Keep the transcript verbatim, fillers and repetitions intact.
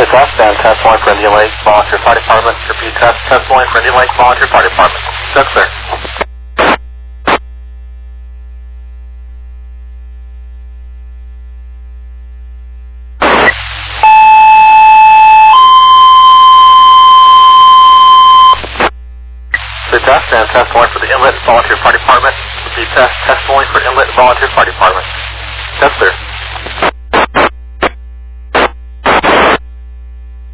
The test and test one for Indian Lake Volunteer Fire Department. Repeat test, test one for Indian Lake Volunteer Fire Department. Yes, sir. The test and test one for the Inlet Volunteer Fire Department. Repeat test, test one for Inlet Volunteer Fire Department. Yes, sir.